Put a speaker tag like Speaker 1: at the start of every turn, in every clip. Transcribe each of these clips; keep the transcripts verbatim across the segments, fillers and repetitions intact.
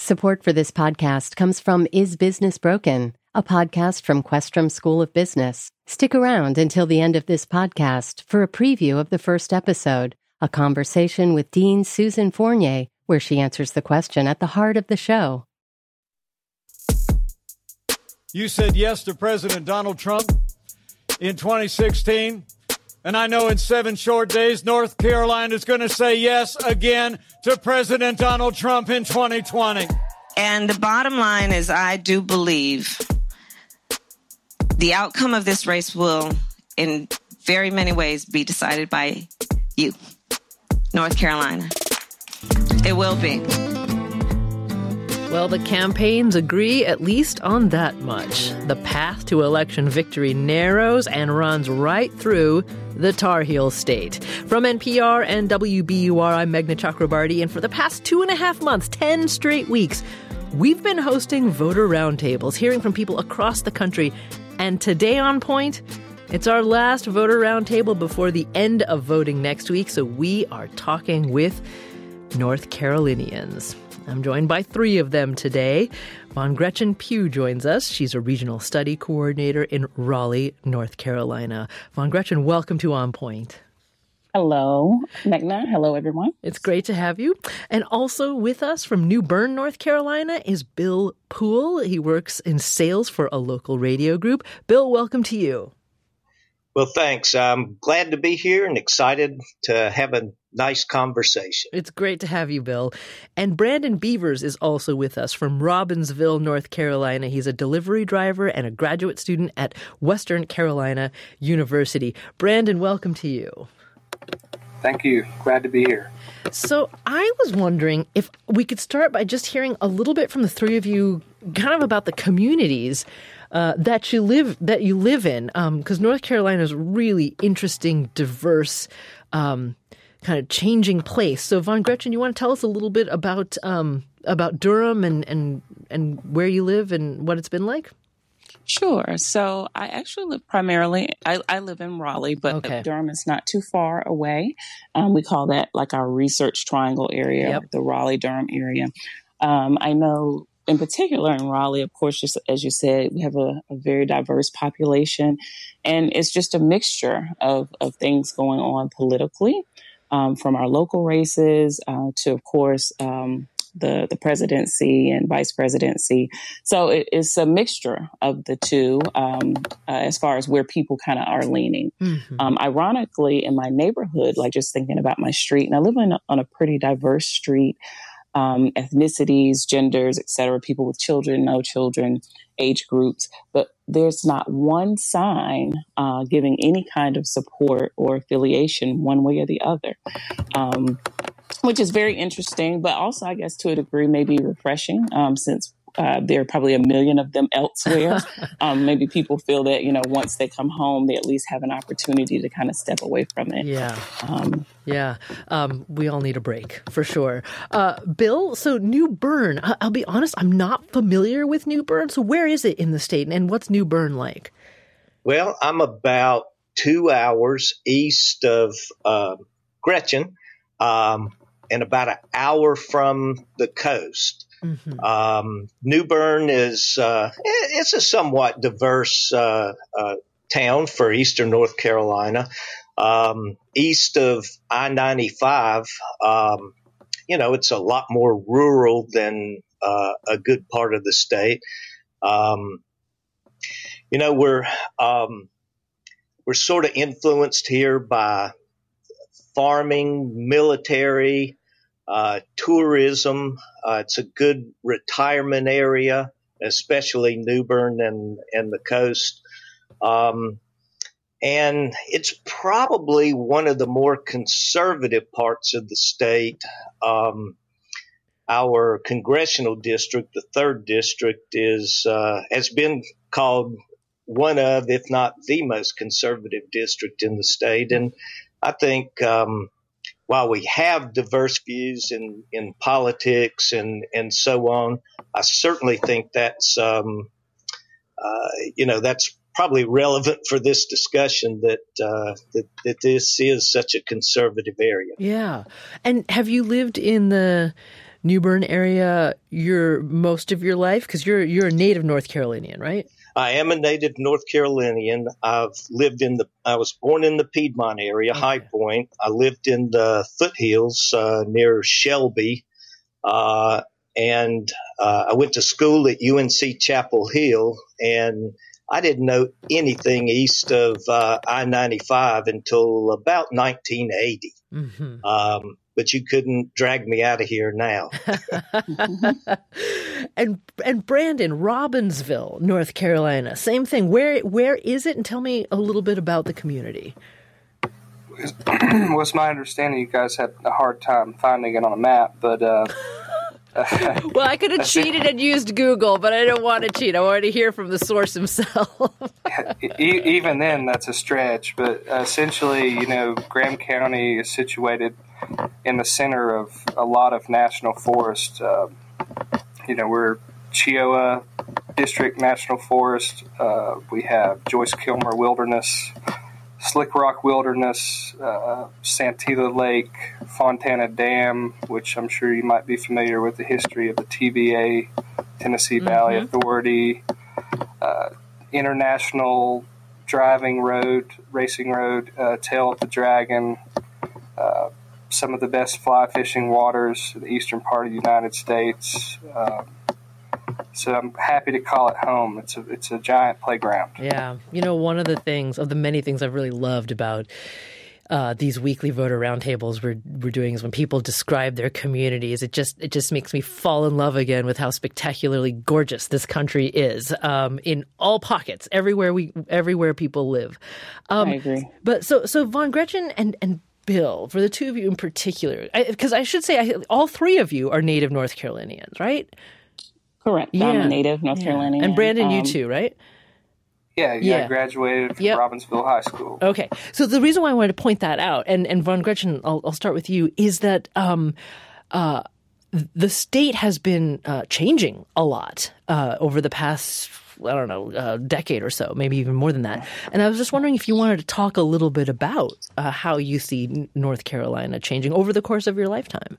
Speaker 1: Support for this podcast comes from Is Business Broken, a podcast from Questrom School of Business. Stick around until the end of this podcast for a preview of the first episode, a conversation with Dean Susan Fournier, where she answers the question at the heart of the show.
Speaker 2: You said yes to President Donald Trump in twenty sixteen. And I know in seven short days, North Carolina is going to say yes again to President Donald Trump in twenty twenty.
Speaker 3: And the bottom line is I do believe the outcome of this race will, in very many ways, be decided by you, North Carolina. It will be.
Speaker 4: Well, the campaigns agree at least on that much. The path to election victory narrows and runs right through the Tar Heel state. From N P R and W B U R, I'm Meghna Chakrabarti, and for the past two and a half months, ten straight weeks, we've been hosting voter roundtables, hearing from people across the country. And today on Point, it's our last voter roundtable before the end of voting next week, so we are talking with North Carolinians. I'm joined by three of them today. Von Gretchen Pugh joins us. She's a regional study coordinator in Raleigh, North Carolina. Von Gretchen, welcome to On Point.
Speaker 5: Hello, Meghna. Hello, everyone.
Speaker 4: It's great to have you. And also with us from New Bern, North Carolina, is Bill Poole. He works in sales for a local radio group. Bill, welcome to you.
Speaker 6: Well, thanks. I'm glad to be here and excited to have a nice conversation.
Speaker 4: It's great to have you, Bill. And Brandon Beavers is also with us from Robbinsville, North Carolina. He's a delivery driver and a graduate student at Western Carolina University. Brandon, welcome to you.
Speaker 7: Thank you. Glad to be here.
Speaker 4: So I was wondering if we could start by just hearing a little bit from the three of you kind of about the communities Uh, that you live that you live in, because um, North Carolina is a really interesting, diverse, um, kind of changing place. So, Von Gretchen, you want to tell us a little bit about um, about Durham and, and and where you live and what it's been like?
Speaker 5: Sure. So I actually live primarily, I, I live in Raleigh, but
Speaker 4: Okay.
Speaker 5: Durham is not too far away. Um, we call that like our research triangle area,
Speaker 4: Yep.
Speaker 5: the Raleigh-Durham area. Um, I know in particular in Raleigh, of course, just as you said, we have a, a very diverse population, and it's just a mixture of, of things going on politically, um, from our local races uh, to, of course, um, the, the presidency and vice presidency. So it, it's a mixture of the two um, uh, as far as where people kind of are leaning.
Speaker 4: Mm-hmm.
Speaker 5: Um, ironically, in my neighborhood, like just thinking about my street, and I live in a, on a pretty diverse street, Um, ethnicities, genders, et cetera, people with children, no children, age groups. But there's not one sign uh, giving any kind of support or affiliation one way or the other, um, which is very interesting, but also, I guess, to a degree, maybe refreshing um, since Uh, there are probably a million of them elsewhere. um, maybe people feel that, you know, once they come home, they at least have an opportunity to kind of step away from it.
Speaker 4: Yeah.
Speaker 5: Um,
Speaker 4: Yeah. Um, we all need a break, for sure. Uh, Bill, so New Bern, I- I'll be honest, I'm not familiar with New Bern. So where is it in the state, and what's New Bern like?
Speaker 6: Well, I'm about two hours east of uh, Gretchen um, and about an hour from the coast.
Speaker 4: Mm-hmm.
Speaker 6: Um, New Bern is uh, it's a somewhat diverse uh, uh, town for eastern North Carolina. Um, east of I ninety-five, um, you know, it's a lot more rural than uh, a good part of the state. Um, you know, we're um, we're sort of influenced here by farming, military, uh, tourism. Uh, it's a good retirement area, especially New Bern and, and the coast. Um, and it's probably one of the more conservative parts of the state. Um, our congressional district, the third district, is uh, has been called one of, if not the most conservative district in the state. And I think um, while we have diverse views in, in politics and, and so on, I certainly think that's, um, uh, you know, that's probably relevant for this discussion that, uh, that that this is such a conservative area.
Speaker 4: Yeah. And have you lived in the New Bern area your most of your life? Because you're you're a native North Carolinian, right?
Speaker 6: I am a native North Carolinian. I've lived in the, I was born in the Piedmont area, okay. High Point. I lived in the foothills uh, near Shelby. Uh, and uh, I went to school at U N C Chapel Hill, and I didn't know anything east of uh, I ninety-five until about nineteen eighty. Mm-hmm. Um, but you couldn't drag me out of here now.
Speaker 4: and and Brandon, Robbinsville, North Carolina, same thing. Where where is it? And tell me a little bit about the community.
Speaker 7: Well, it's my understanding you guys had a hard time finding it on a map, but... Uh,
Speaker 4: well, I could have cheated and used Google, but I don't want to cheat. I wanted to hear from the source himself.
Speaker 7: e- even then, that's a stretch. But essentially, you know, Graham County is situated in the center of a lot of national forest. Uh, you know, we're Cheoah District National Forest. Uh, we have Joyce Kilmer Wilderness, Slick Rock Wilderness, uh, Santilla Lake, Fontana Dam, which I'm sure you might be familiar with the history of the T V A, Tennessee Valley mm-hmm. Authority, uh, International Driving Road, Racing Road, uh, Tail of the Dragon, uh, some of the best fly fishing waters in the eastern part of the United States. Um, So I'm happy to call it home. It's a it's a giant playground.
Speaker 4: Yeah. You know, one of the things, of the many things I've really loved about uh, these weekly voter roundtables we're we're doing is when people describe their communities, it just it just makes me fall in love again with how spectacularly gorgeous this country is um, in all pockets, everywhere we everywhere people live. Um,
Speaker 5: I agree.
Speaker 4: But so so Von Gretchen and and Bill, for the two of you in particular, because I, I should say I, all three of you are native North Carolinians, right?
Speaker 5: Correct.
Speaker 4: Yeah.
Speaker 5: I'm a native North yeah. Carolinian.
Speaker 4: And Brandon, um, you too, right?
Speaker 7: Yeah, yeah, yeah. I graduated from yep. Robbinsville High School.
Speaker 4: Okay. So the reason why I wanted to point that out, and, and Von Gretchen, I'll, I'll start with you, is that um, uh, the state has been uh, changing a lot uh, over the past, I don't know, uh, decade or so, maybe even more than that. And I was just wondering if you wanted to talk a little bit about uh, how you see North Carolina changing over the course of your lifetime.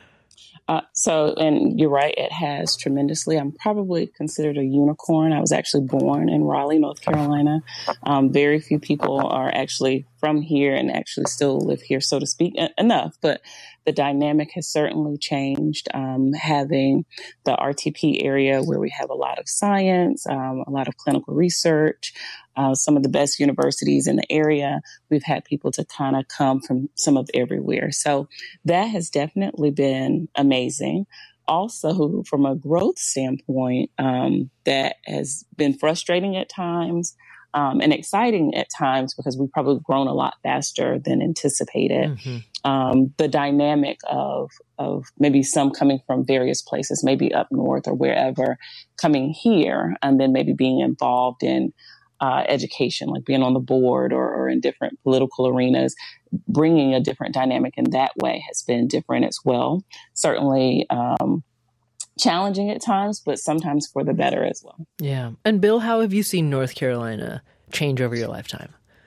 Speaker 5: Uh, so, and you're right, it has tremendously. I'm probably considered a unicorn. I was actually born in Raleigh, North Carolina. Um, very few people are actually from here and actually still live here, so to speak, enough. But the dynamic has certainly changed. Um, having the R T P area where we have a lot of science, um, a lot of clinical research, uh, some of the best universities in the area. We've had people to kind of come from some of everywhere. So that has definitely been amazing. Also, from a growth standpoint, um, that has been frustrating at times. Um, and exciting at times because we've probably grown a lot faster than anticipated. Mm-hmm. Um, the dynamic of of maybe some coming from various places, maybe up north or wherever, coming here and then maybe being involved in uh, education, like being on the board or, or in different political arenas, bringing a different dynamic in that way has been different as well. Certainly, um, challenging at times, but sometimes for the better as well.
Speaker 4: Yeah. And Bill, how have you seen North Carolina change over your lifetime?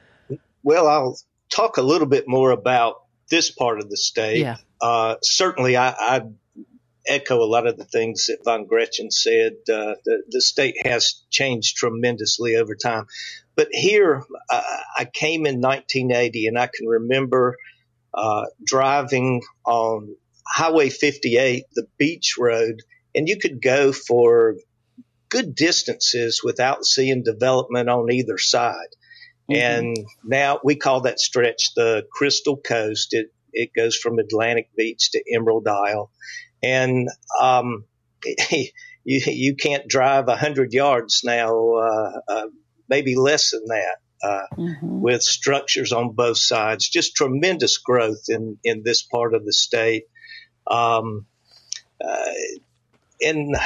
Speaker 6: Well, I'll talk a little bit more about this part of the state.
Speaker 4: Yeah.
Speaker 6: Uh, certainly, I, I echo a lot of the things that Von Gretchen said. Uh, the, the state has changed tremendously over time. But here, uh, I came in nineteen eighty, and I can remember uh, driving on Highway fifty-eight, the beach road, and you could go for good distances without seeing development on either side. Mm-hmm. And now we call that stretch the Crystal Coast. It it goes from Atlantic Beach to Emerald Isle. And um, you, you can't drive one hundred yards now, uh, uh, maybe less than that, uh, mm-hmm. with structures on both sides. Just tremendous growth in, in this part of the state. Um, uh, and uh,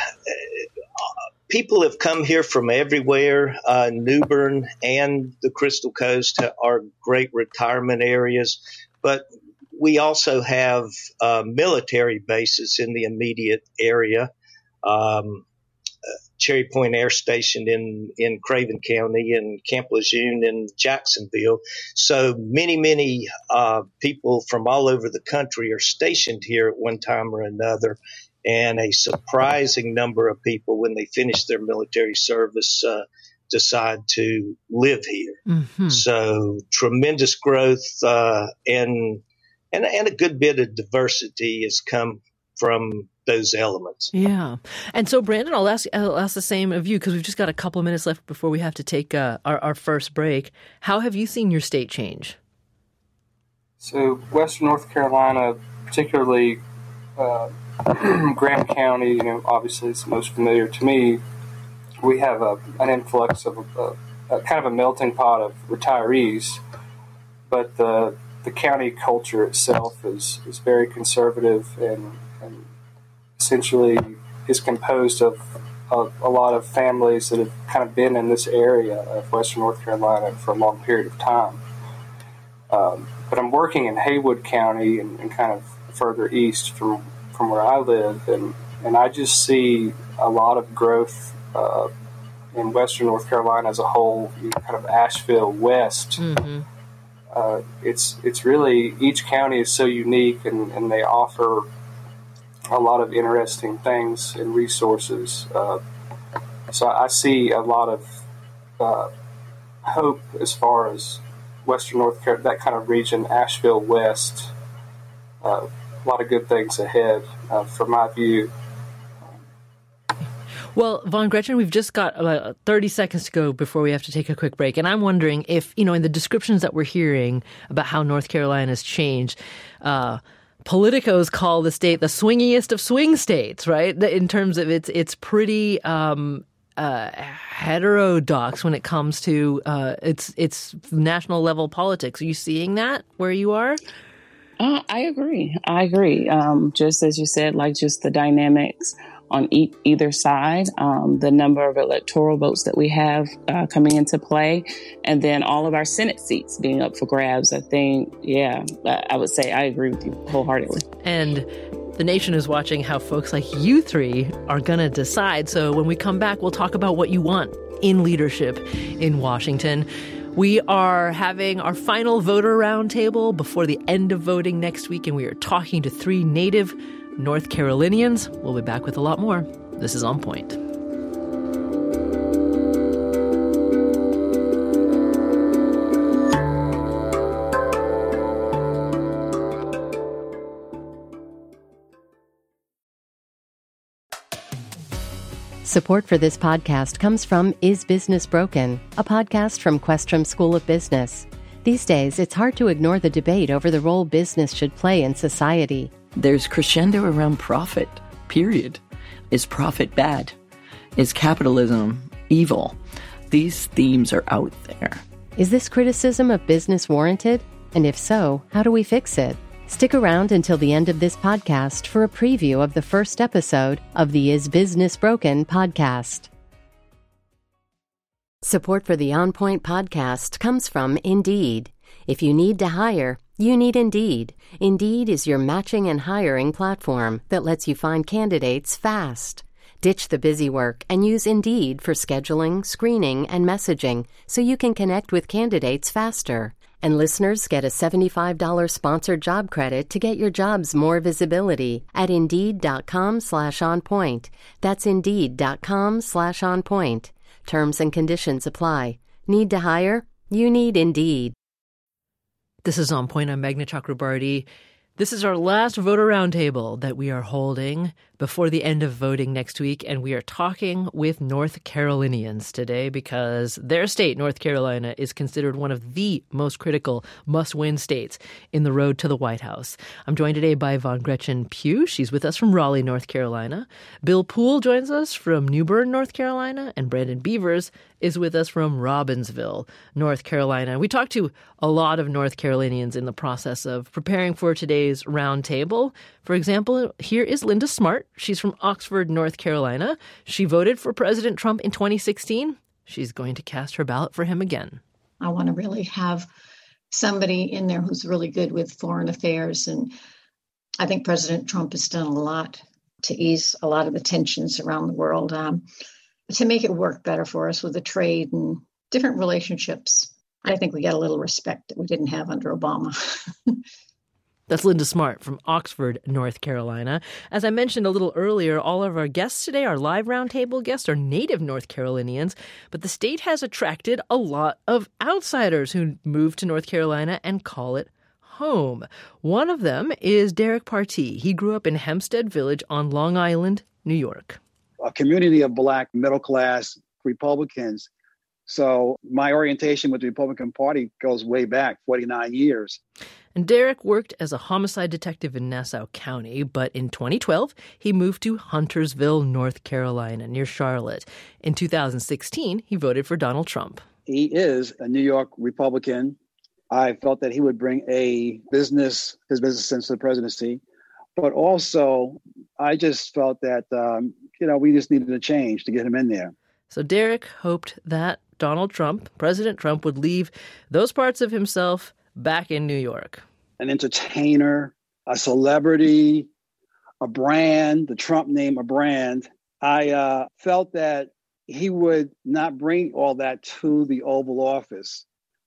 Speaker 6: people have come here from everywhere. Uh, New Bern and the Crystal Coast are great retirement areas, but we also have uh, military bases in the immediate area. Um, uh, Cherry Point Air Station in, in Craven County and Camp Lejeune in Jacksonville. So many, many uh, people from all over the country are stationed here at one time or another. and a surprising number of people, when they finish their military service, uh, decide to live here. Mm-hmm. So tremendous growth uh, and, and and a good bit of diversity has come from those elements.
Speaker 4: Yeah. And so, Brandon, I'll ask, I'll ask the same of you, because we've just got a couple of minutes left before we have to take uh, our, our first break. How have you seen your state change?
Speaker 7: So Western North Carolina, particularly uh, Graham County, you know, obviously it's most familiar to me. We have a, an influx of a, a, a kind of a melting pot of retirees, but the the county culture itself is, is very conservative and, and essentially is composed of, of a lot of families that have kind of been in this area of Western North Carolina for a long period of time. Um, but I'm working in Haywood County and, and kind of further east from, from where I live, and, and I just see a lot of growth uh, in Western North Carolina as a whole, you know, kind of Asheville West. Mm-hmm. Uh, it's it's really, each county is so unique, and, and they offer a lot of interesting things and resources. Uh, so I see a lot of uh, hope as far as Western North Carolina, that kind of region, Asheville West. Uh, a lot of good things ahead, uh, from my view.
Speaker 4: Well, Von Gretchen, we've just got about thirty seconds to go before we have to take a quick break. And I'm wondering if, you know, in the descriptions that we're hearing about how North Carolina has changed, uh, politicos call the state the swingiest of swing states, right? In terms of it's, it's pretty um, uh, heterodox when it comes to uh, its, its national level politics. Are you seeing that where you are?
Speaker 5: Uh, I agree. I agree. Um, just as you said, like just the dynamics on e- either side, um, the number of electoral votes that we have uh, coming into play, and then all of our Senate seats being up for grabs. I think, yeah, I would say I agree with you wholeheartedly.
Speaker 4: And the nation is watching how folks like you three are going to decide. So when we come back, we'll talk about what you want in leadership in Washington. We are having our final voter roundtable before the end of voting next week, and we are talking to three native North Carolinians. We'll be back with a lot more. This is On Point.
Speaker 1: Support for this podcast comes from Is Business Broken, a podcast from Questrom School of Business. These days, it's hard to ignore the debate over the role business should play in society.
Speaker 8: There's crescendo around profit, period. Is profit bad? Is capitalism evil? These themes are out there.
Speaker 1: Is this criticism of business warranted? And if so, how do we fix it? Stick around until the end of this podcast for a preview of the first episode of the Is Business Broken podcast. Support for the On Point podcast comes from Indeed. If you need to hire, you need Indeed. Indeed is your matching and hiring platform that lets you find candidates fast. Ditch the busy work and use Indeed for scheduling, screening, and messaging so you can connect with candidates faster. And listeners get a seventy-five dollars sponsored job credit to get your jobs more visibility at Indeed.com slash on point. That's Indeed.com slash on point. Terms and conditions apply. Need to hire? You need Indeed.
Speaker 4: This is On Point. I'm Meghna Chakrabarty. This is our last voter roundtable that we are holding before the end of voting next week, and we are talking with North Carolinians today because their state, North Carolina, is considered one of the most critical must-win states in the road to the White House. I'm joined today by Von Gretchen Pugh. She's with us from Raleigh, North Carolina. Bill Poole joins us from New Bern, North Carolina, and Brandon Beavers is with us from Robbinsville, North Carolina. We talked to a lot of North Carolinians in the process of preparing for today's roundtable. For example, here is Linda Smart. She's from Oxford, North Carolina. She voted for President Trump in twenty sixteen. She's going to cast her ballot for him again.
Speaker 9: I want to really have somebody in there who's really good with foreign affairs. And I think President Trump has done a lot to ease a lot of the tensions around the world, um, to make it work better for us with the trade and different relationships. I think we got a little respect that we didn't have under Obama.
Speaker 4: That's Linda Smart from Oxford, North Carolina. As I mentioned a little earlier, all of our guests today, our live roundtable guests, are native North Carolinians, but the state has attracted a lot of outsiders who move to North Carolina and call it home. One of them is Derek Partee. He grew up in Hempstead Village on Long Island, New York.
Speaker 10: A community of Black middle-class Republicans. So my orientation with the Republican Party goes way back, forty-nine years.
Speaker 4: And Derek worked as a homicide detective in Nassau County, but in twenty twelve, he moved to Huntersville, North Carolina, near Charlotte. In two thousand sixteen, he voted for Donald Trump.
Speaker 10: He is a New York Republican. I felt that he would bring a business, his business sense to the presidency. But also, I just felt that, um, you know, we just needed a change to get him in there.
Speaker 4: So Derek hoped that Donald Trump, President Trump, would leave those parts of himself back in New York.
Speaker 10: An entertainer, a celebrity, a brand, the Trump name, a brand. I uh, felt that he would not bring all that to the Oval Office.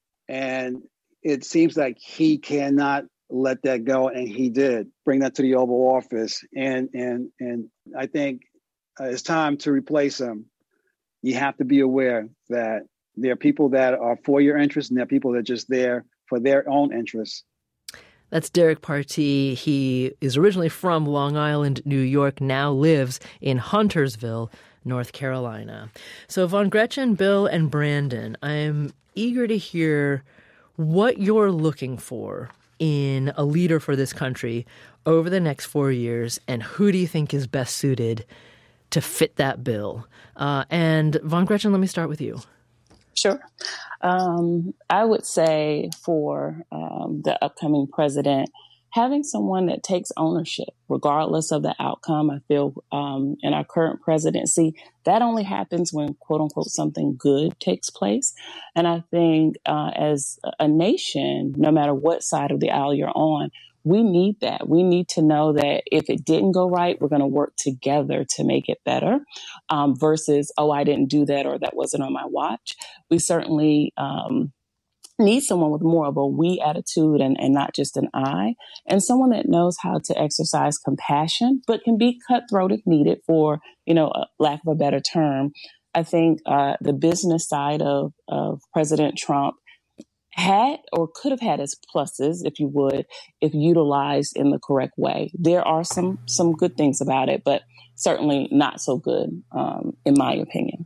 Speaker 10: And it seems like he cannot let that go. And he did bring that to the Oval Office. And, and, and I think uh, it's time to replace him. You have to be aware that there are people that are for your interests and there are people that are just there for their own interests.
Speaker 4: That's Derek Partee. He is originally from Long Island, New York, now lives in Huntersville, North Carolina. So Von Gretchen, Bill, and Brandon, I'm eager to hear what you're looking for in a leader for this country over the next four years, and who do you think is best suited to fit that bill? Uh, and Von Gretchen, let me start with you.
Speaker 5: Sure. Um, I would say for um, the upcoming president, having someone that takes ownership, regardless of the outcome. I feel um, in our current presidency, that only happens when, quote unquote, something good takes place. And I think uh, as a nation, no matter what side of the aisle you're on, we need that. We need to know that if it didn't go right, we're going to work together to make it better um, versus, oh, I didn't do that or that wasn't on my watch. We certainly um, need someone with more of a we attitude and, and not just an I, and someone that knows how to exercise compassion, but can be cutthroat if needed for, you know, a lack of a better term. I think uh, the business side of, of President Trump had or could have had its pluses, if you would, if utilized in the correct way. There are some some good things about it, but certainly not so good, um, in my opinion.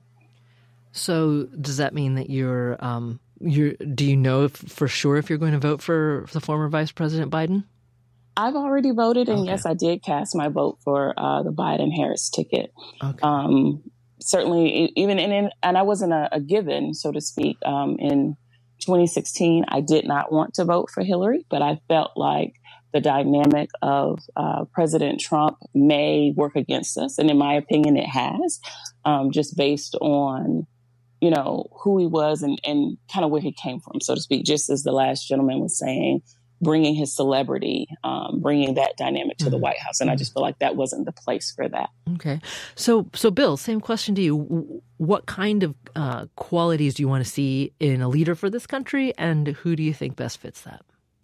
Speaker 4: So does that mean that you're, um, you're do you know if, for sure if you're going to vote for the former Vice President Biden?
Speaker 5: I've already voted, and
Speaker 4: okay.
Speaker 5: yes, I did cast my vote for uh, the Biden-Harris ticket.
Speaker 4: Okay.
Speaker 5: Um, certainly, even in, and I wasn't a, a given, so to speak, um, in twenty sixteen, I did not want to vote for Hillary, but I felt like the dynamic of uh, President Trump may work against us. And in my opinion, it has, um, just based on, you know, who he was and, and kind of where he came from, so to speak, just as the last gentleman was saying, bringing his celebrity, um, bringing that dynamic to mm-hmm. the White House. And I just feel like that wasn't the place for that.
Speaker 4: Okay. So, so Bill, same question to you. What kind of uh, qualities do you want to see in a leader for this country, and who do you think best fits that?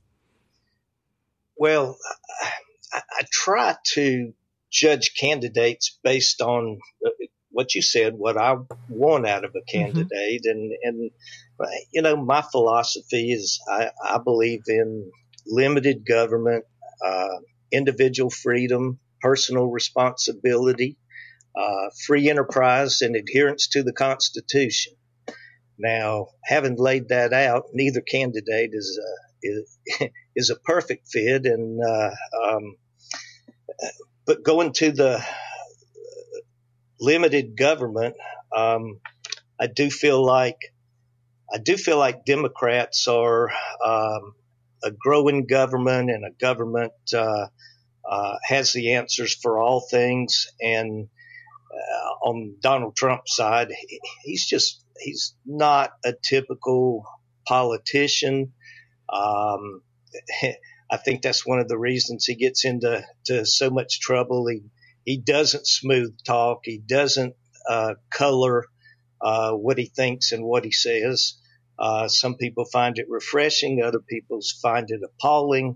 Speaker 6: Well, I, I try to judge candidates based on what you said, what I want out of a candidate. Mm-hmm. And, and, you know, my philosophy is I, I believe in limited government, uh, individual freedom, personal responsibility, uh, free enterprise, and adherence to the Constitution. Now, having laid that out, neither candidate is a, is, is a perfect fit. And uh, um, but going to the limited government, um, I do feel like I do feel like Democrats are um, a growing government, and a government uh, uh, has the answers for all things. And uh, on Donald Trump's side, he, he's just he's not a typical politician. Um, I think that's one of the reasons he gets into to so much trouble. He he doesn't smooth talk. He doesn't uh, color uh, what he thinks and what he says. Uh, some people find it refreshing. Other people find it appalling.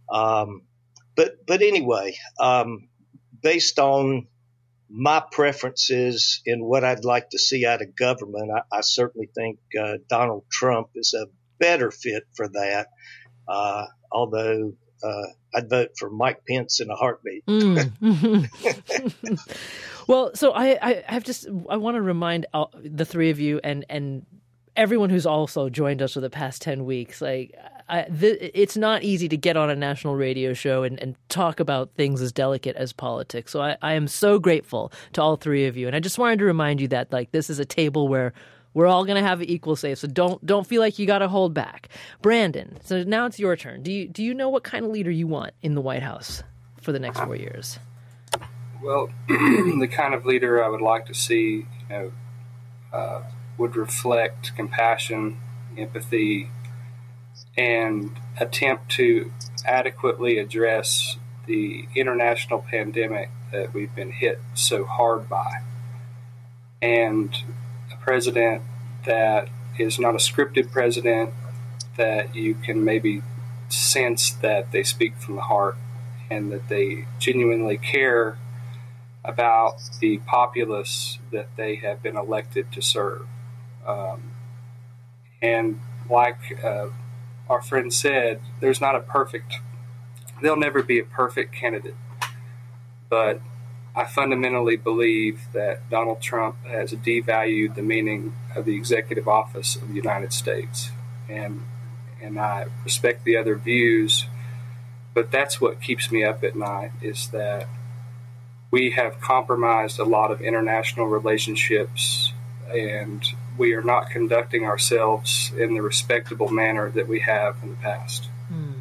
Speaker 6: Um, but but anyway, um, based on my preferences in what I'd like to see out of government, I, I certainly think uh, Donald Trump is a better fit for that. Uh, although uh, I'd vote for Mike Pence in a heartbeat.
Speaker 4: Mm. Well, so I, I have just I want to remind all, the three of you and and everyone who's also joined us for the past ten weeks, like I, th- it's not easy to get on a national radio show and, and talk about things as delicate as politics. So I, I am so grateful to all three of you, and I just wanted to remind you that like this is a table where we're all going to have an equal say. So don't don't feel like you got to hold back. Brandon, so now it's your turn. Do you do you know what kind of leader you want in the White House for the next four years?
Speaker 7: Well, the kind of leader I would like to see, you know, uh, would reflect compassion, empathy, and attempt to adequately address the international pandemic that we've been hit so hard by. And a president that is not a scripted president, that you can maybe sense that they speak from the heart and that they genuinely care about the populace that they have been elected to serve. Um, and like uh, our friend said, there's not a perfect, there'll never be a perfect candidate. But I fundamentally believe that Donald Trump has devalued the meaning of the executive office of the United States. And, and I respect the other views, but that's what keeps me up at night, is that we have compromised a lot of international relationships, and we are not conducting ourselves in the respectable manner that we have in the past.
Speaker 4: Hmm.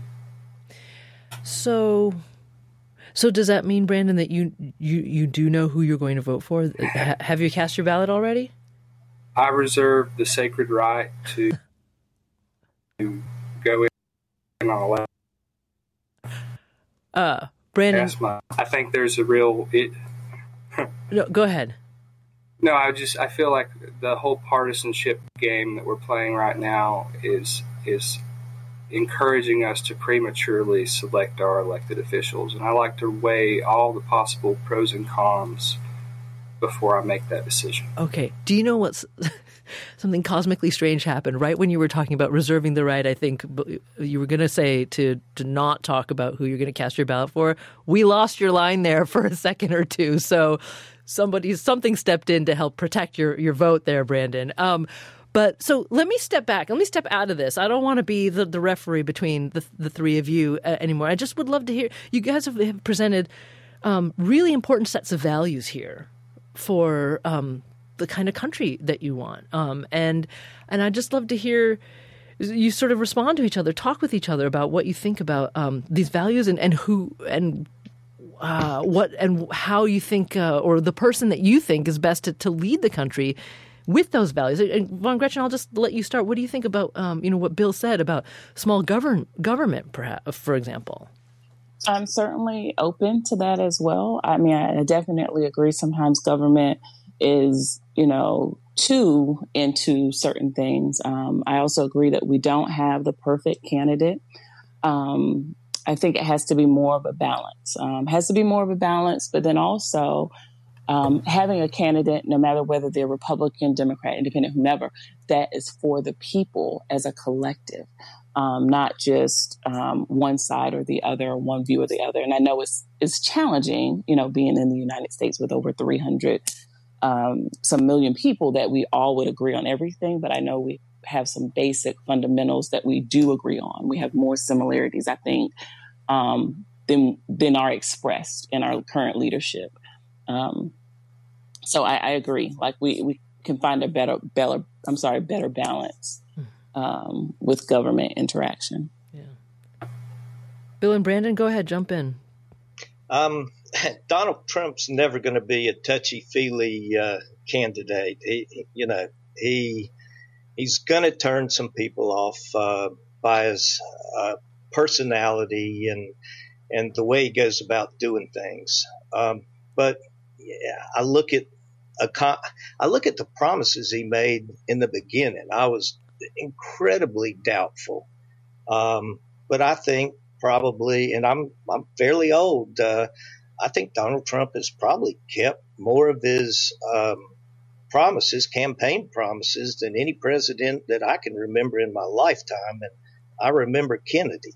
Speaker 4: So, so does that mean, Brandon, that you you, you do know who you're going to vote for? Ha- have you cast your ballot already?
Speaker 7: I reserve the sacred right to, to go in on election.
Speaker 4: Uh, Brandon,
Speaker 7: my, I think there's a real. It,
Speaker 4: no, go ahead.
Speaker 7: No, I just I feel like the whole partisanship game that we're playing right now is is encouraging us to prematurely select our elected officials, and I like to weigh all the possible pros and cons before I make that decision.
Speaker 4: Okay. Do you know what's something cosmically strange happened right when you were talking about reserving the right? I think you were going to say to to not talk about who you're going to cast your ballot for. We lost your line there for a second or two, so somebody something stepped in to help protect your your vote there, Brandon. Um, but so let me step back. Let me step out of this. I don't want to be the, the referee between the the three of you uh, anymore. I just would love to hear. You guys have, have presented um, really important sets of values here for um, the kind of country that you want. Um, and and I'd just love to hear you sort of respond to each other, talk with each other about what you think about um, these values and, and who and uh, what and how you think uh, or the person that you think is best to, to lead the country with those values. And Von Gretchen, I'll just let you start. What do you think about um, you know what Bill said about small govern government, perhaps, for example?
Speaker 5: I'm certainly open to that as well. I mean, I definitely agree. Sometimes government is, you know, too into certain things. Um, I also agree that we don't have the perfect candidate. Um, I think it has to be more of a balance. Um, has to be more of a balance, but then also um, having a candidate, no matter whether they're Republican, Democrat, Independent, whomever, that is for the people as a collective. Um, not just um, one side or the other, or one view or the other. And I know it's it's challenging, you know, being in the United States with over three hundred um, some million people, that we all would agree on everything. But I know we have some basic fundamentals that we do agree on. We have more similarities, I think, um, than than are expressed in our current leadership. Um, so I, I agree. Like we we can find a better better I'm sorry better balance. Um, with government interaction.
Speaker 4: Yeah. Bill and Brandon, go ahead, jump in.
Speaker 6: Um, Donald Trump's never going to be a touchy-feely uh, candidate. He, you know, he he's going to turn some people off uh, by his uh, personality and and the way he goes about doing things. Um, but yeah, I look at a con- I look at the promises he made in the beginning. I was incredibly doubtful. Um, but I think probably, and I'm I'm fairly old. Uh, I think Donald Trump has probably kept more of his um, promises, campaign promises, than any president that I can remember in my lifetime. And I remember Kennedy.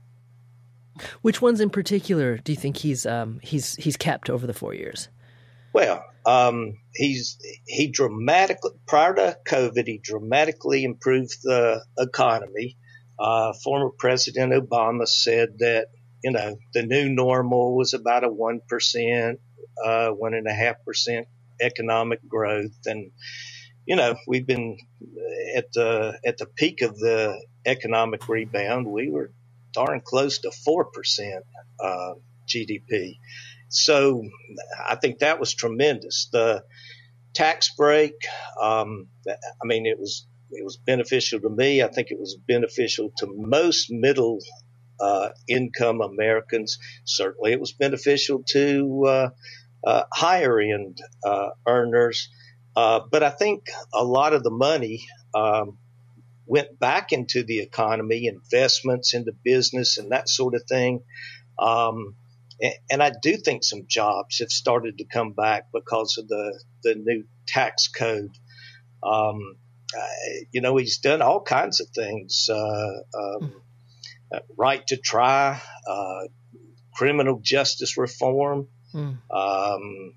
Speaker 4: Which ones in particular do you think he's um, he's he's kept over the four years?
Speaker 6: Well, um, he's he dramatically prior to COVID, he dramatically improved the economy. Uh, former President Obama said that you know the new normal was about a one percent, uh, one and a half percent economic growth, and you know we've been at the at the peak of the economic rebound. We were darn close to four percent uh, G D P. So I think that was tremendous. The tax break, um, I mean, it was it was beneficial to me. I think it was beneficial to most middle uh, income Americans. Certainly it was beneficial to uh, uh, higher end uh, earners. Uh, but I think a lot of the money um, went back into the economy, investments into business and that sort of thing. Um, and, and I do think some jobs have started to come back because of the, the new tax code. Um, uh, you know, he's done all kinds of things, uh, um, uh, right to try, uh, criminal justice reform, mm. um,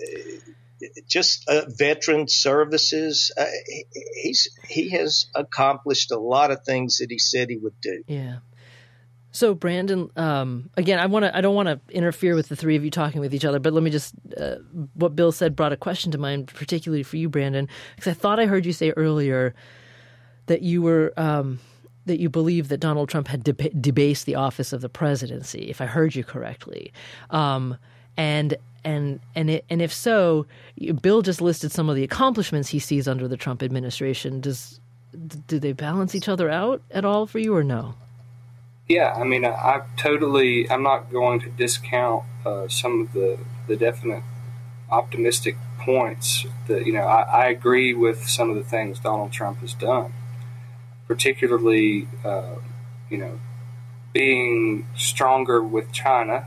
Speaker 6: just uh, veteran services. Uh, he, he's he has accomplished a lot of things that he said he would do.
Speaker 4: Yeah. So Brandon, um, again, I want to. I don't want to interfere with the three of you talking with each other, but let me just. Uh, what Bill said brought a question to mind, particularly for you, Brandon, because I thought I heard you say earlier that you were um, that you believe that Donald Trump had deb- debased the office of the presidency, if I heard you correctly, um, and. And and it, and if so, Bill just listed some of the accomplishments he sees under the Trump administration. Does do they balance each other out at all for you, or no?
Speaker 7: Yeah, I mean, I, I totally. I'm not going to discount uh, some of the, the definite optimistic points. That you know, I, I agree with some of the things Donald Trump has done, particularly, uh, you know, being stronger with China.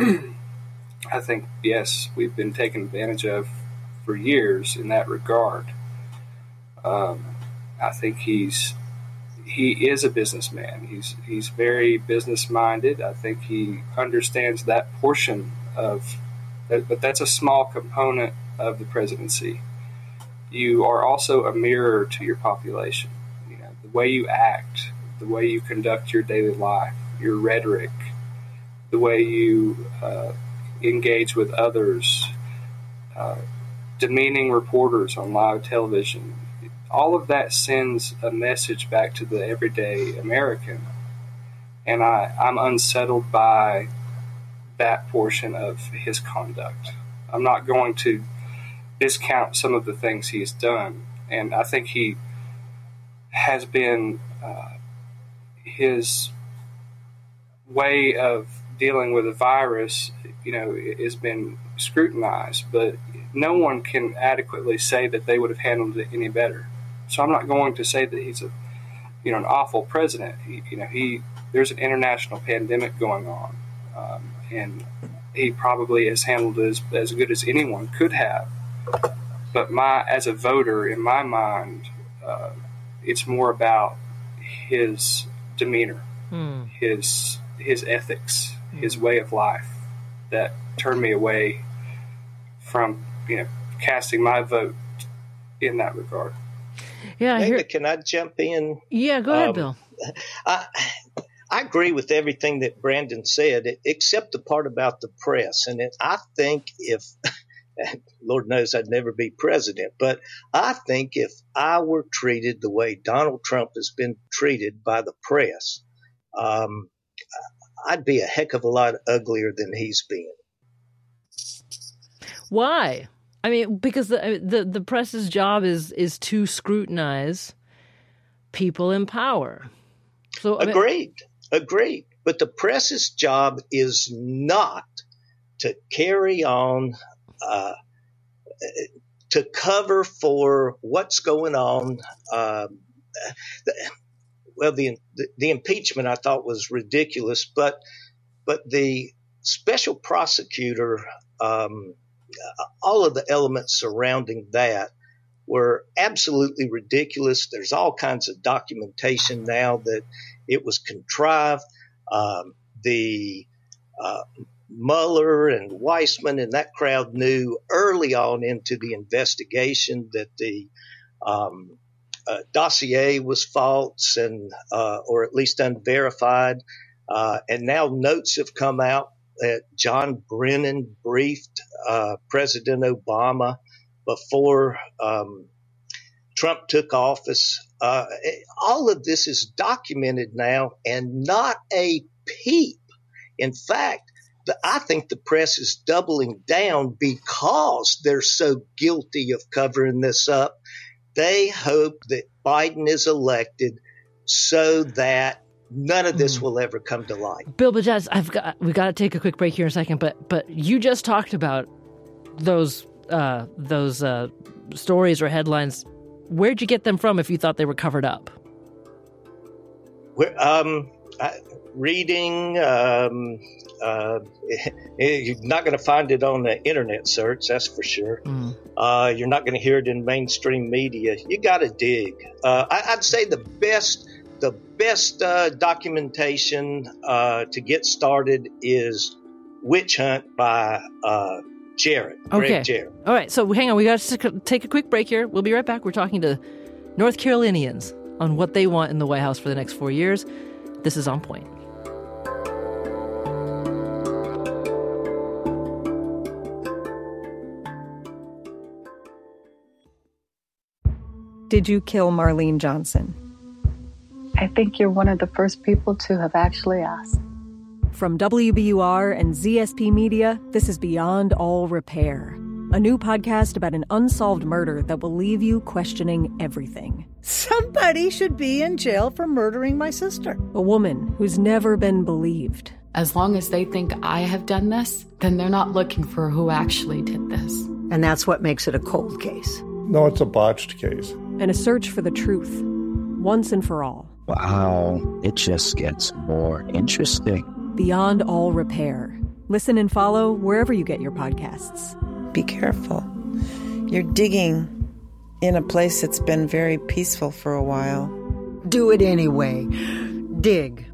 Speaker 7: I think, yes, we've been taken advantage of for years in that regard. Um, I think he's he is a businessman. He's he's very business minded. I think he understands that portion of that, but that's a small component of the presidency. You are also a mirror to your population. You know, the way you act, the way you conduct your daily life, your rhetoric, the way you uh, engage with others, uh, demeaning reporters on live television. All of that sends a message back to the everyday American. And I, I'm unsettled by that portion of his conduct. I'm not going to discount some of the things he has done. And I think he has been, uh, his way of dealing with a virus, you know, has been scrutinized, but no one can adequately say that they would have handled it any better. So I'm not going to say that he's a, you know, an awful president. He, you know, he there's an international pandemic going on, um, and he probably has handled it as, as good as anyone could have. But my, as a voter, in my mind, uh, it's more about his demeanor, hmm. his his ethics, his way of life that turned me away from, you know, casting my vote in that regard.
Speaker 4: Yeah,
Speaker 6: Maybe, hear... can I jump in?
Speaker 4: Yeah, go ahead,
Speaker 6: um,
Speaker 4: Bill.
Speaker 6: I, I agree with everything that Brandon said, except the part about the press. And it, I think if, Lord knows I'd never be president, but I think if I were treated the way Donald Trump has been treated by the press, um, I'd be a heck of a lot uglier than he's been.
Speaker 4: Why? I mean, because the the, the press's job is is to scrutinize people in power. So I mean,
Speaker 6: agreed, agreed. But the press's job is not to carry on, uh, to cover for what's going on. Um, well, the, the the impeachment I thought was ridiculous, but but the special prosecutor, um, all of the elements surrounding that were absolutely ridiculous. There's all kinds of documentation now that it was contrived. Um, the uh, Mueller and Weissman and that crowd knew early on into the investigation that the um, uh, dossier was false and uh, or at least unverified. Uh, and now notes have come out that John Brennan briefed uh, President Obama before um, Trump took office. Uh, all of this is documented now, and not a peep. In fact, the, I think the press is doubling down because they're so guilty of covering this up. They hope that Biden is elected so that none of this will ever come to light.
Speaker 4: Bill Bajaz, I've got we've got to take a quick break here in a second, but but you just talked about those uh, those uh, stories or headlines. Where'd you get them from if you thought they were covered up?
Speaker 6: We're, um, I, reading, um, uh, you're not going to find it on the internet search, that's for sure. Mm. Uh, you're not going to hear it in mainstream media. You got to dig. Uh, I, I'd say the best the best uh, documentation uh, to get started is Witch Hunt by uh, Jarrett.
Speaker 4: Okay.
Speaker 6: Greg Jarrett.
Speaker 4: All right. So hang on. We got to take a quick break here. We'll be right back. We're talking to North Carolinians on what they want in the White House for the next four years. This is On Point.
Speaker 11: Did you kill Marlene Johnson?
Speaker 12: I think you're one of the first people to have actually asked.
Speaker 11: From W B U R and Z S P Media, this is Beyond All Repair, a new podcast about an unsolved murder that will leave you questioning everything.
Speaker 13: Somebody should be in jail for murdering my sister.
Speaker 11: A woman who's never been believed.
Speaker 14: As long as they think I have done this, then they're not looking for who actually did this.
Speaker 13: And that's what makes it a cold case.
Speaker 15: No, it's a botched case.
Speaker 11: And a search for the truth, once and for all.
Speaker 16: Wow, it just gets more interesting.
Speaker 11: Beyond All Repair. Listen and follow wherever you get your podcasts.
Speaker 17: Be careful. You're digging in a place that's been very peaceful for a while.
Speaker 13: Do it anyway. Dig.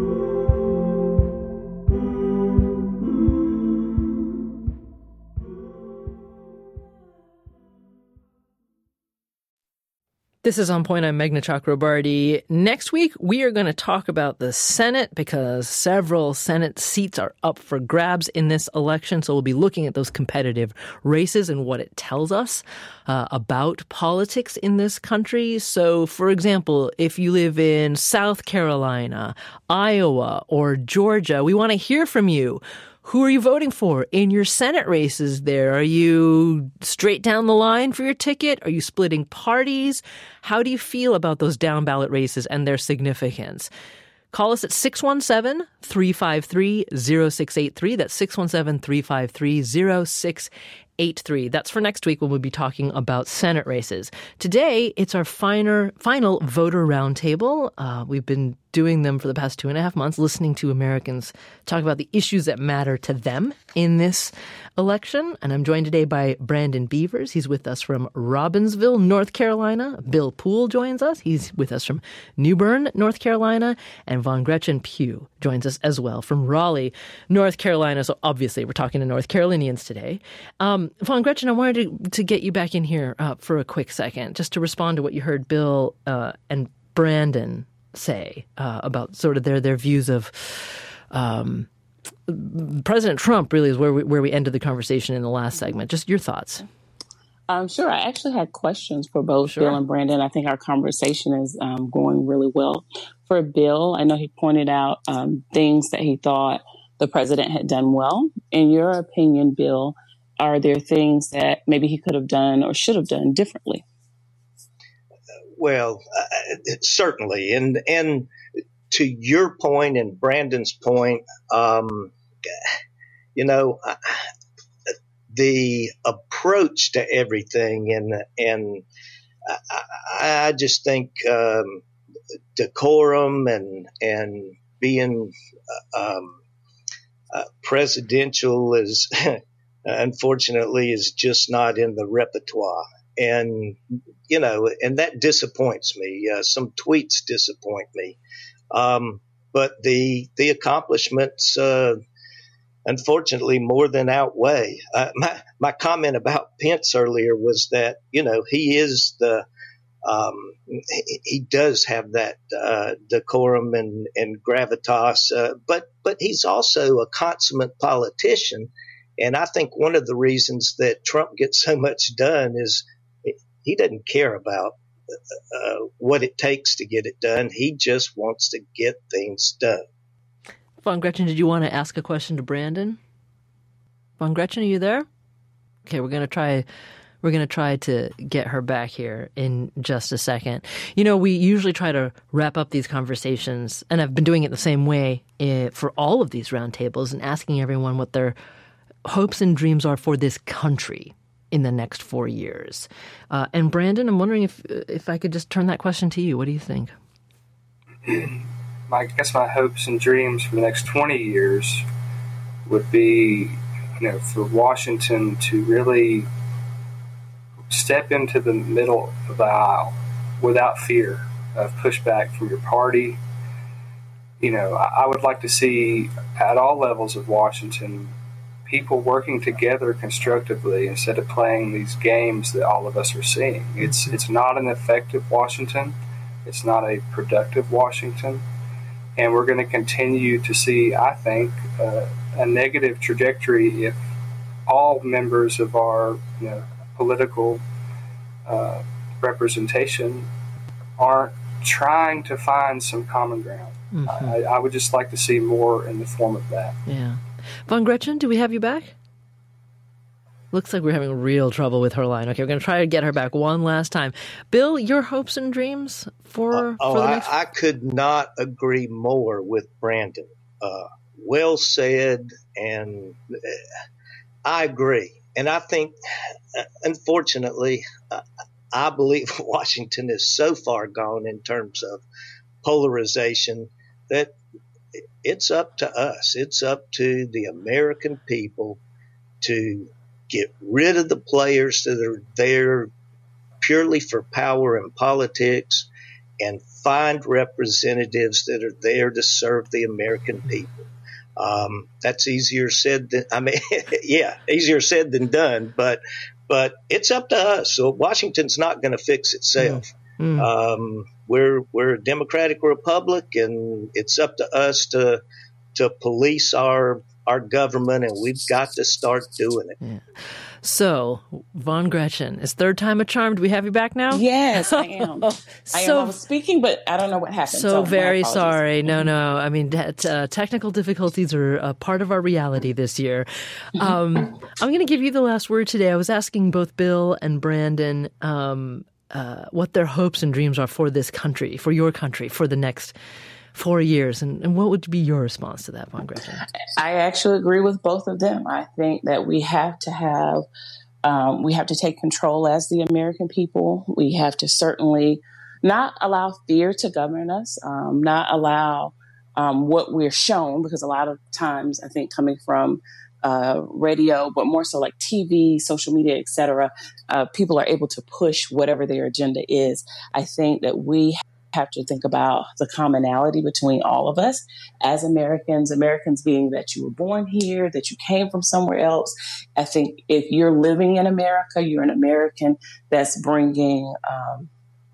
Speaker 4: This is On Point. I'm Meghna Chakrabarty. Next week, we are going to talk about the Senate because several Senate seats are up for grabs in this election. So we'll be looking at those competitive races and what it tells us uh, about politics in this country. So, for example, if you live in South Carolina, Iowa, or Georgia, we want to hear from you. Who are you voting for in your Senate races there? Are you straight down the line for your ticket? Are you splitting parties? How do you feel about those down ballot races and their significance? Call us at six one seven, three five three, zero six eight three. That's six one seven, three five three, zero six eight three. That's for next week when we'll be talking about Senate races. Today, it's our finer, final voter roundtable. Uh, we've been doing them for the past two and a half months, listening to Americans talk about the issues that matter to them in this election. And I'm joined today by Brandon Beavers. He's with us from Robbinsville, North Carolina. Bill Poole joins us. He's with us from New Bern, North Carolina. And Von Gretchen Pugh joins us as well from Raleigh, North Carolina. So obviously we're talking to North Carolinians today. Um, Von Gretchen, I wanted to, to get you back in here uh, for a quick second, just to respond to what you heard Bill uh, and Brandon say uh, about sort of their their views of um, President Trump. Really is where we, where we ended the conversation in the last segment. Just your thoughts.
Speaker 5: Um, sure. I actually had questions for both
Speaker 4: sure.
Speaker 5: Bill and Brandon. I think our conversation is um, going really well. For Bill, I know he pointed out um, things that he thought the president had done well. In your opinion, Bill, are there things that maybe he could have done or should have done differently?
Speaker 6: Well, uh, certainly. And and to your point and Brandon's point, um, you know, uh, the approach to everything and and I, I just think um, decorum and and being um, uh, presidential is unfortunately is just not in the repertoire. And, you know, and that disappoints me. Uh, some tweets disappoint me. Um, but the the accomplishments, uh, unfortunately, more than outweigh. Uh, my, my comment about Pence earlier was that, you know, he is the, um, he, he does have that uh, decorum and, and gravitas, uh, but, but he's also a consummate politician. And I think one of the reasons that Trump gets so much done is he doesn't care about uh, what it takes to get it done. He just wants to get things done.
Speaker 4: Von Gretchen, did you want to ask a question to Brandon? Von Gretchen, are you there? Okay, we're gonna try. We're gonna try to get her back here in just a second. You know, we usually try to wrap up these conversations, and I've been doing it the same way uh, for all of these roundtables, and asking everyone what their hopes and dreams are for this country in the next four years. Uh, and Brandon, I'm wondering if if I could just turn that question to you. What do you think?
Speaker 7: I guess my hopes and dreams for the next twenty years would be, you know, for Washington to really step into the middle of the aisle without fear of pushback from your party. You know, I, I would like to see at all levels of Washington people working together constructively instead of playing these games that all of us are seeing. It's it's not an effective Washington. It's not a productive Washington. And we're going to continue to see, I think, uh, a negative trajectory if all members of our you know, political uh, representation aren't trying to find some common ground. Mm-hmm. I, I would just like to see more in the form of that.
Speaker 4: Yeah. Von Gretchen, do we have you back? Looks like we're having real trouble with her line. Okay, we're going to try to get her back one last time. Bill, your hopes and dreams for,
Speaker 6: uh, oh,
Speaker 4: for the next...
Speaker 6: I, I could not agree more with Brandon. Uh, well said, and I agree. And I think, uh, unfortunately, uh, I believe Washington is so far gone in terms of polarization that it's up to us. It's up to the American people to get rid of the players that are there purely for power and politics and find representatives that are there to serve the American people. Um, that's easier said than, I mean, yeah, easier said than done, but, but it's up to us. So Washington's not going to fix itself. Mm. Um, we're, we're a democratic republic, and it's up to us to, to police our, our government, and we've got to start doing it.
Speaker 4: Yeah. So, Von Gretchen, is third time a charm? Do we have you back now?
Speaker 5: Yes, I am. so, I am. I was speaking, but I don't know what happened.
Speaker 4: So, so very sorry. No, no. I mean, that, uh, technical difficulties are a part of our reality this year. Um, I'm going to give you the last word today. I was asking both Bill and Brandon um, uh, what their hopes and dreams are for this country, for your country, for the next four years. And, and what would be your response to that, Von Gretchen?
Speaker 5: I actually agree with both of them. I think that we have to have, um, we have to take control as the American people. We have to certainly not allow fear to govern us, um, not allow um, what we're shown, because a lot of times I think coming from uh, radio, but more so like T V, social media, et cetera, uh, people are able to push whatever their agenda is. I think that we have to think about the commonality between all of us as Americans, Americans being that you were born here, that you came from somewhere else. I think if you're living in America, you're an American that's bringing um,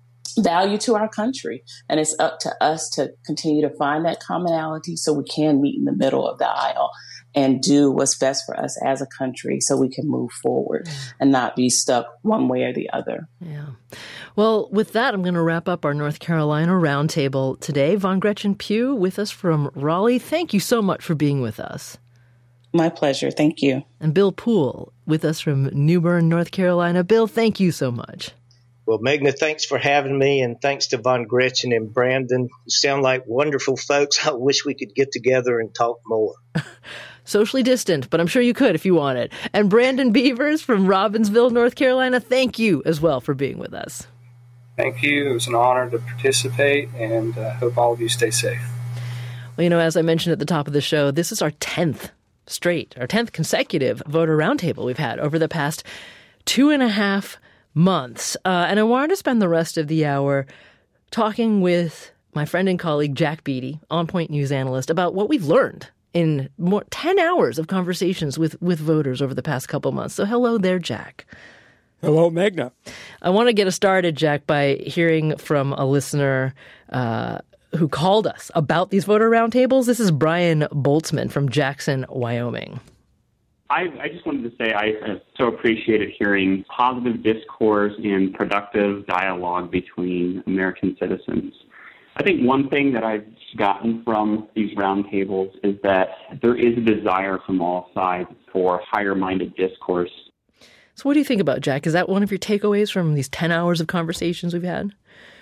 Speaker 5: value to our country. And it's up to us to continue to find that commonality so we can meet in the middle of the aisle and do what's best for us as a country so we can move forward and not be stuck one way or the other.
Speaker 4: Yeah. Well, with that, I'm going to wrap up our North Carolina roundtable today. Von Gretchen Pugh with us from Raleigh. Thank you so much for being with us.
Speaker 5: My pleasure. Thank you.
Speaker 4: And Bill Poole with us from New Bern, North Carolina. Bill, thank you so much.
Speaker 6: Well, Meghna, thanks for having me, and thanks to Von Gretchen and Brandon. You sound like wonderful folks. I wish we could get together and talk more.
Speaker 4: Socially distant, but I'm sure you could if you wanted. And Brandon Beavers from Robbinsville, North Carolina, thank you as well for being with us.
Speaker 7: Thank you. It was an honor to participate, and I uh, hope all of you stay safe.
Speaker 4: Well, you know, as I mentioned at the top of the show, this is our tenth straight, our tenth consecutive voter roundtable we've had over the past two and a half months. Uh, and I wanted to spend the rest of the hour talking with my friend and colleague Jack Beatty, On Point News analyst, about what we've learned in more ten hours of conversations with, with voters over the past couple months. So hello there, Jack.
Speaker 18: Hello, Magna.
Speaker 4: I want to get us started, Jack, by hearing from a listener uh, who called us about these voter roundtables. This is Brian Boltzmann from Jackson, Wyoming.
Speaker 19: I, I just wanted to say I uh, so appreciated hearing positive discourse and productive dialogue between American citizens. I think one thing that I've gotten from these roundtables is that there is a desire from all sides for higher-minded discourse.
Speaker 4: So what do you think about, Jack? Is that one of your takeaways from these ten hours of conversations we've had?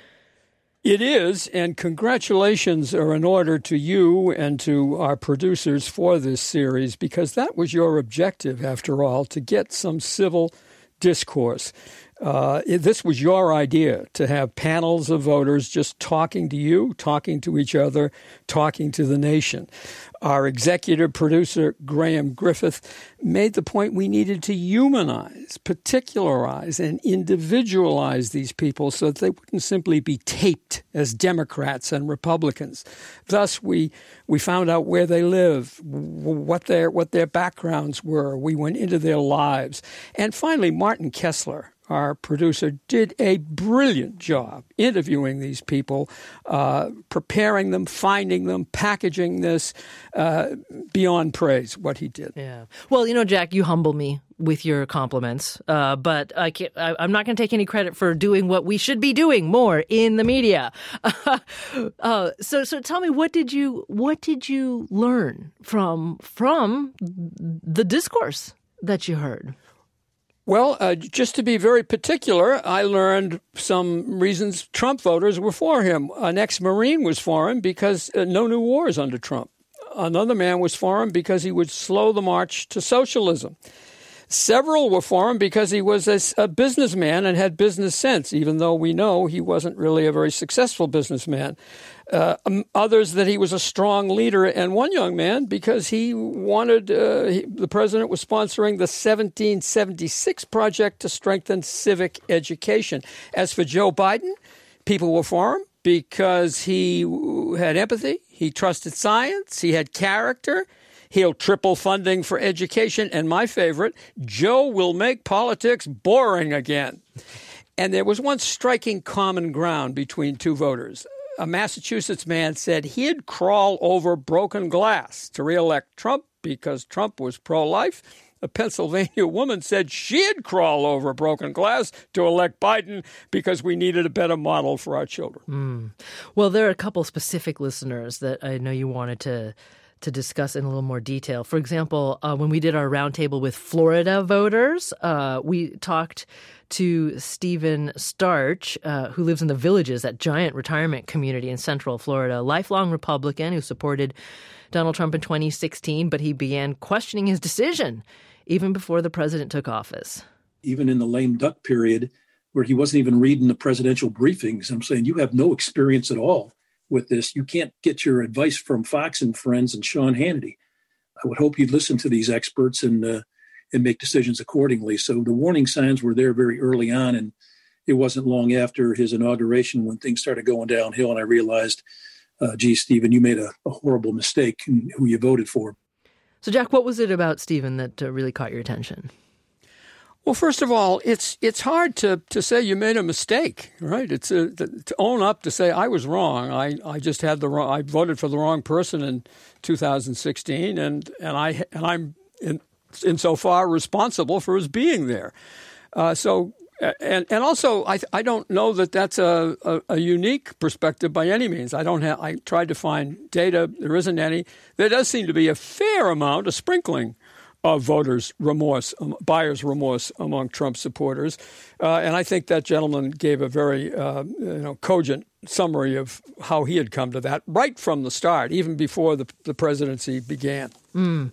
Speaker 18: It is, and congratulations are in order to you and to our producers for this series, because that was your objective, after all, to get some civil discourse. Uh, this was your idea, to have panels of voters just talking to you, talking to each other, talking to the nation. Our executive producer, Graham Griffith, made the point we needed to humanize, particularize, and individualize these people so that they wouldn't simply be taped as Democrats and Republicans. Thus, we we found out where they live, what their what their backgrounds were. We went into their lives. And finally, Martin Kessler, our producer, did a brilliant job interviewing these people, uh, preparing them, finding them, packaging this, uh, beyond praise, what he did.
Speaker 4: Yeah. Well, you know, Jack, you humble me with your compliments, uh, but I can't, I, I'm not going to take any credit for doing what we should be doing more in the media. uh, so, so tell me, what did you what did you learn from from the discourse that you heard?
Speaker 18: Well, uh, just to be very particular, I learned some reasons Trump voters were for him. An ex-Marine was for him because uh, no new wars under Trump. Another man was for him because he would slow the march to socialism. Several were for him because he was a, a businessman and had business sense, even though we know he wasn't really a very successful businessman. Uh, um, others that he was a strong leader, and one young man because he wanted, uh, he, the president was sponsoring the seventeen seventy-six project to strengthen civic education. As for Joe Biden, people were for him because he had empathy, he trusted science, he had character. He'll triple funding for education. And my favorite, Joe will make politics boring again. And there was one striking common ground between two voters. A Massachusetts man said he'd crawl over broken glass to reelect Trump because Trump was pro-life. A Pennsylvania woman said she'd crawl over broken glass to elect Biden because we needed a better model for our children.
Speaker 4: Mm. Well, there are a couple specific listeners that I know you wanted to to discuss in a little more detail. For example, uh, when we did our roundtable with Florida voters, uh, we talked to Stephen Starch, uh, who lives in the Villages, that giant retirement community in Central Florida, a lifelong Republican who supported Donald Trump in twenty sixteen, but he began questioning his decision even before the president took office.
Speaker 20: Even in the lame duck period, where he wasn't even reading the presidential briefings, I'm saying, you have no experience at all with this. You can't get your advice from Fox and Friends and Sean Hannity. I would hope you'd listen to these experts and uh, and make decisions accordingly. So the warning signs were there very early on, and it wasn't long after his inauguration when things started going downhill, and I realized, uh, gee, Stephen, you made a, a horrible mistake in who you voted for.
Speaker 4: So, Jack, what was it about Stephen that uh, really caught your attention?
Speaker 18: Well, first of all, it's it's hard to, to say you made a mistake, right? It's a, to own up to say I was wrong. I, I just had the wrong. I voted for the wrong person in two thousand sixteen, and and I and I'm in insofar responsible for his being there. Uh, so and and also I I don't know that that's a, a, a unique perspective by any means. I don't have. I tried to find data. There isn't any. There does seem to be a fair amount, a sprinkling of voters' remorse, um, buyer's remorse among Trump supporters. Uh, and I think that gentleman gave a very uh, you know, cogent summary of how he had come to that right from the start, even before the, the presidency began.
Speaker 4: Mm.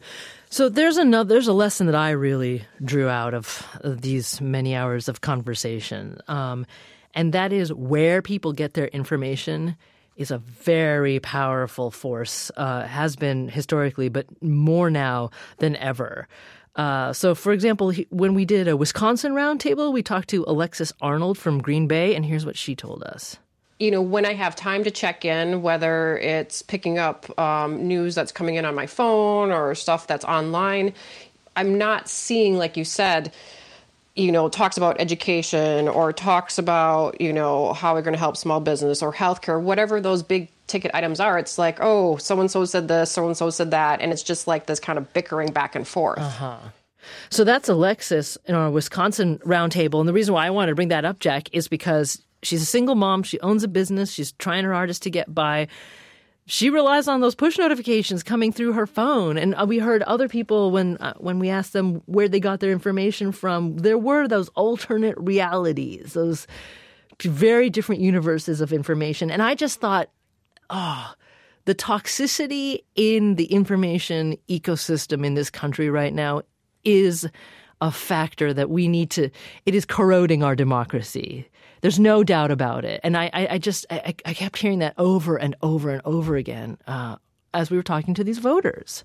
Speaker 4: So there's another, there's a lesson that I really drew out of these many hours of conversation. Um, and that is where people get their information is a very powerful force, uh, has been historically, but more now than ever. Uh, so, for example, he, when we did a Wisconsin roundtable, we talked to Alexis Arnold from Green Bay, and here's what she told us.
Speaker 21: You know, when I have time to check in, whether it's picking up um, news that's coming in on my phone or stuff that's online, I'm not seeing, like you said, you know, talks about education or talks about, you know, how we're going to help small business or healthcare, whatever those big ticket items are. It's like, oh, so-and-so said this, so-and-so said that. And it's just like this kind of bickering back and forth.
Speaker 4: Uh-huh. So that's Alexis in our Wisconsin roundtable. And the reason why I wanted to bring that up, Jack, is because she's a single mom. She owns a business. She's trying her hardest to get by. She relies on those push notifications coming through her phone. And we heard other people when uh, when we asked them where they got their information from, there were those alternate realities, those very different universes of information. And I just thought, oh, the toxicity in the information ecosystem in this country right now is a factor that we need to, it is corroding our democracy. There's no doubt about it. And I, I, I just, I, I kept hearing that over and over and over again uh, as we were talking to these voters.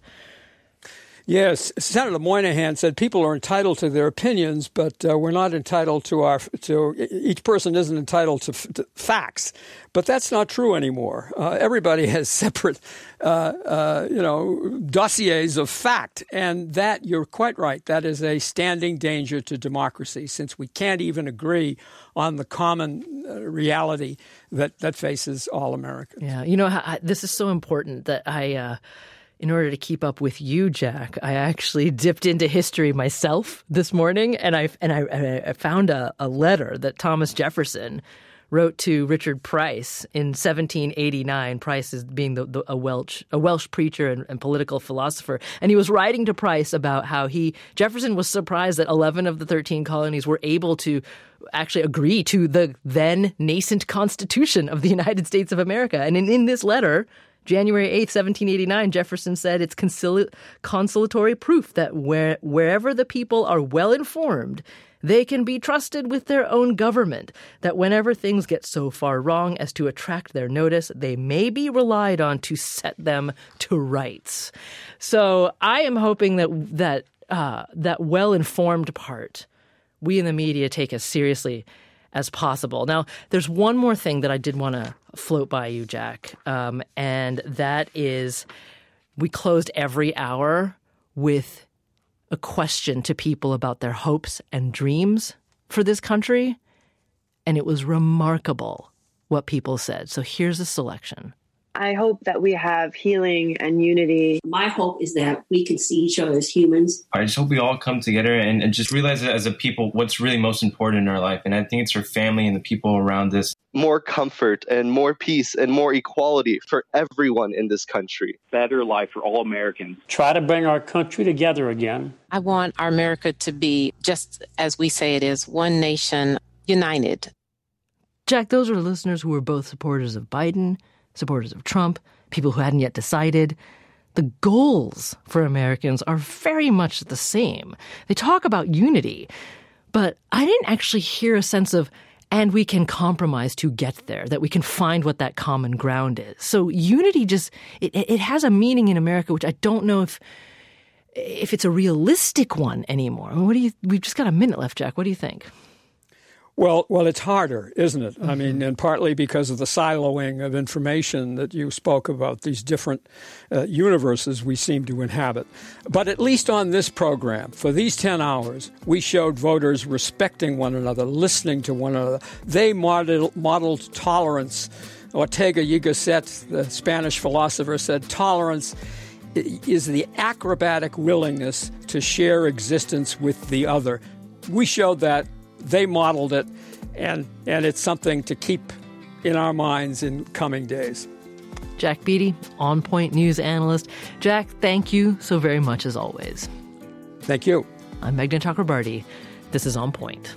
Speaker 18: Yes, Senator Moynihan said people are entitled to their opinions, but uh, we're not entitled to our, to, each person isn't entitled to, to facts. But that's not true anymore. Uh, everybody has separate, uh, uh, you know, dossiers of fact. And that, you're quite right, that is a standing danger to democracy, since we can't even agree on the common uh, reality that, that faces all Americans.
Speaker 4: Yeah, you know, I, this is so important that I... Uh, In order to keep up with you, Jack, I actually dipped into history myself this morning, and I and I, I found a, a letter that Thomas Jefferson wrote to Richard Price in seventeen eighty-nine. Price is being the, the, a Welsh a Welsh preacher and, and political philosopher, and he was writing to Price about how he Jefferson was surprised that eleven of the thirteen colonies were able to actually agree to the then nascent Constitution of the United States of America, and in, in this letter, January eighth, seventeen eighty-nine, Jefferson said it's concili- consolatory proof that where, wherever the people are well informed, they can be trusted with their own government, that whenever things get so far wrong as to attract their notice, they may be relied on to set them to rights. So I am hoping that that uh, that well-informed part, we in the media take as seriously as possible. Now, there's one more thing that I did want to float by you, Jack, um, and that is we closed every hour with a question to people about their hopes and dreams for this country, and it was remarkable what people said. So here's a selection.
Speaker 22: I hope that we have healing and unity.
Speaker 23: My hope is that we can see each other as humans.
Speaker 24: I just hope we all come together and, and just realize as a people what's really most important in our life. And I think it's our family and the people around us.
Speaker 25: More comfort and more peace and more equality for everyone in this country.
Speaker 26: Better life for all Americans.
Speaker 27: Try to bring our country together again.
Speaker 28: I want our America to be, just as we say it is, one nation, united.
Speaker 4: Jack, those are listeners who were both supporters of Biden, supporters of Trump, people who hadn't yet decided. The goals for Americans are very much the same. They talk about unity, but I didn't actually hear a sense of, and we can compromise to get there, that we can find what that common ground is. So unity just, it, it has a meaning in America, which I don't know if if it's a realistic one anymore. What do you, we've just got a minute left, Jack. What do you think?
Speaker 18: Well, well, it's harder, isn't it? Mm-hmm. I mean, and partly because of the siloing of information that you spoke about, these different uh, universes we seem to inhabit. But at least on this program, for these ten hours, we showed voters respecting one another, listening to one another. They modeled, modeled tolerance. Ortega y Gasset, the Spanish philosopher, said tolerance is the acrobatic willingness to share existence with the other. We showed that. They modeled it, and and it's something to keep in our minds in coming days.
Speaker 4: Jack Beatty, On Point news analyst. Jack, thank you so very much as always.
Speaker 18: Thank you.
Speaker 4: I'm Meghna Chakrabarti. This is On Point.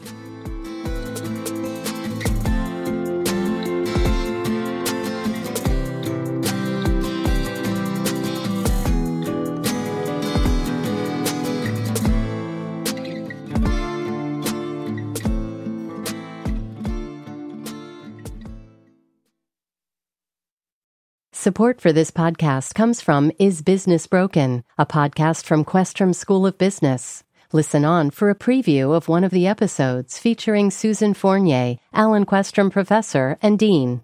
Speaker 1: Support for this podcast comes from Is Business Broken?, a podcast from Questrom School of Business. Listen on for a preview of one of the episodes featuring Susan Fournier, Alan Questrom Professor and Dean.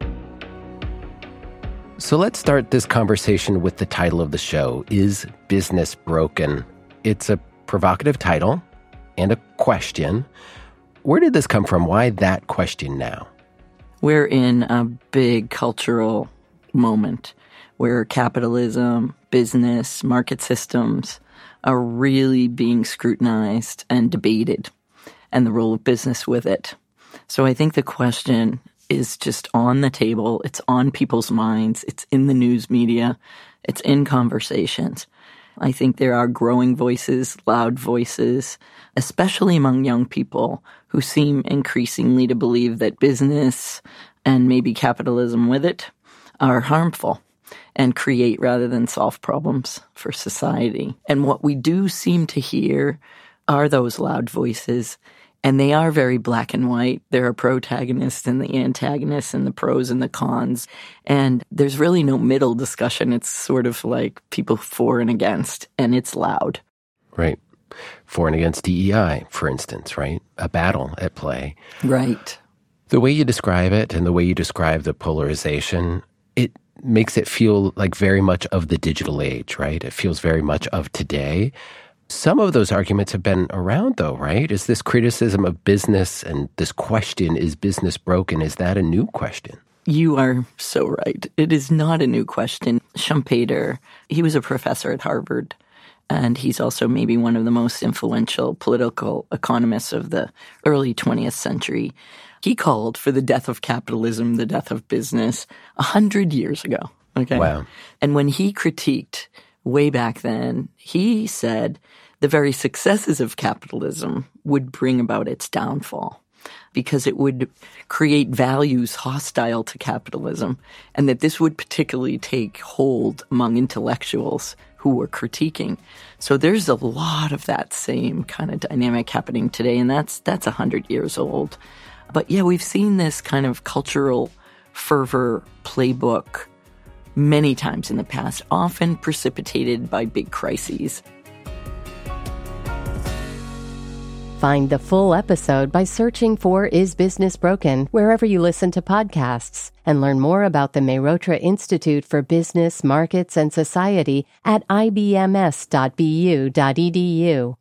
Speaker 2: So let's start this conversation with the title of the show, Is Business Broken? It's a provocative title and a question. Where did this come from? Why that question now?
Speaker 3: We're in a big cultural moment where capitalism, business, market systems are really being scrutinized and debated, and the role of business with it. So I think the question is just on the table. It's on people's minds. It's in the news media. It's in conversations. I think there are growing voices, loud voices, especially among young people who seem increasingly to believe that business and maybe capitalism with it are harmful and create rather than solve problems for society. And what we do seem to hear are those loud voices, and they are very black and white. There are protagonists and the antagonists and the pros and the cons. And there's really no middle discussion. It's sort of like people for and against, and it's loud.
Speaker 2: Right. For and against D E I, for instance, right? A battle at play.
Speaker 3: Right.
Speaker 2: The way you describe it and the way you describe the polarization, it makes it feel like very much of the digital age, right? It feels very much of today. Some of those arguments have been around, though, right? Is this criticism of business and this question, is business broken, is that a new question?
Speaker 3: You are so right. It is not a new question. Schumpeter, he was a professor at Harvard, and he's also maybe one of the most influential political economists of the early twentieth century. He called for the death of capitalism, the death of business, a hundred years ago. Okay.
Speaker 2: Wow.
Speaker 3: And when he critiqued way back then, he said the very successes of capitalism would bring about its downfall because it would create values hostile to capitalism, and that this would particularly take hold among intellectuals who were critiquing. So there's a lot of that same kind of dynamic happening today, and that's that's a hundred years old. But yeah, we've seen this kind of cultural fervor playbook many times in the past, often precipitated by big crises.
Speaker 1: Find the full episode by searching for Is Business Broken wherever you listen to podcasts, and learn more about the Mehrotra Institute for Business, Markets, and Society at I B M S dot B U dot E D U.